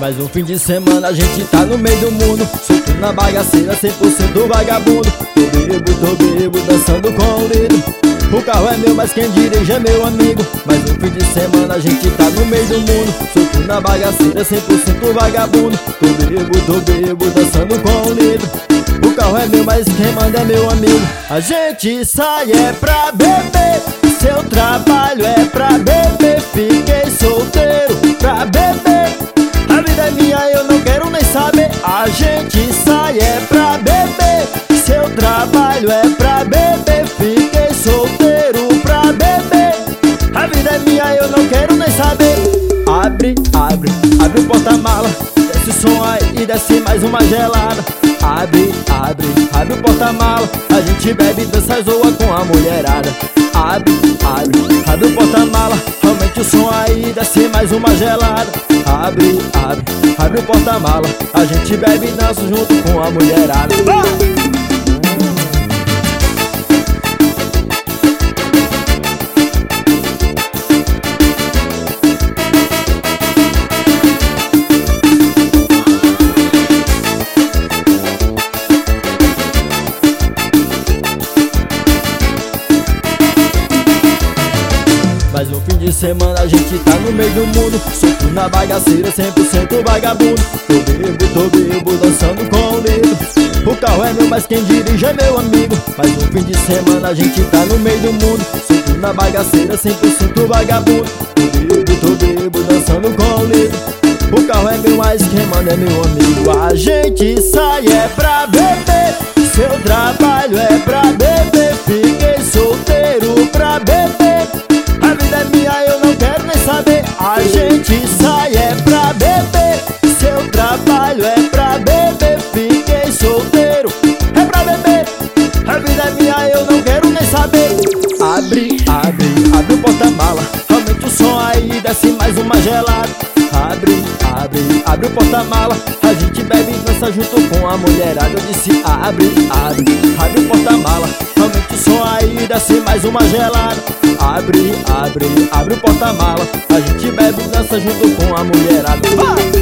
Mais um fim de semana a gente tá no meio do mundo, solto na bagaceira, 100% vagabundo. Tô bebo, dançando com o lido. O carro é meu, mas quem dirige é meu amigo. Mais um fim de semana a gente tá no meio do mundo, solto na bagaceira, 100% vagabundo. Tô bebo, dançando com o lido. O carro é meu, mas quem manda é meu amigo. A gente sai é pra beber, seu trabalho é pra beber. Fiquei solteiro pra beber, a vida é minha, eu não quero nem saber. A gente sai é pra beber, seu trabalho é pra beber. Fiquei solteiro pra beber, a vida é minha, eu não quero nem saber. Abre o porta-mala, desce o som aí e desce mais uma gelada. Abre o porta-mala, a gente bebe, dança, zoa com a mulherada. Abre o porta-mala, aumente o som aí, desce mais uma gelada. Abre o porta-mala, a gente bebe e dança junto com a mulherada. Mais um fim de semana a gente tá no meio do mundo, solto na bagaceira, 100% vagabundo. Tô bebo, dançando com o lido. O carro é meu, mas quem dirige é meu amigo. Mais um fim de semana a gente tá no meio do mundo, solto na bagaceira, 100% vagabundo. Tô bebo, dançando com o lido. O carro é meu, mas quem manda é meu amigo. A gente sai é pra beber, seu trabalho é pra beber. Fiquei solteiro pra beber, a vida é minha, eu não quero nem saber. A gente sai é pra beber, seu trabalho é pra beber. Fiquei solteiro, é pra beber, a vida é minha, eu não quero nem saber. Abre o porta-mala, aumente o som aí, desce mais uma gelada. Abre o porta-mala, a gente bebe e dança junto com a mulherada. Eu disse abre o porta-mala, aumente o som aí, desce mais uma gelada. Abre o porta-mala, a gente bebe e dança junto com a mulherada. Vai!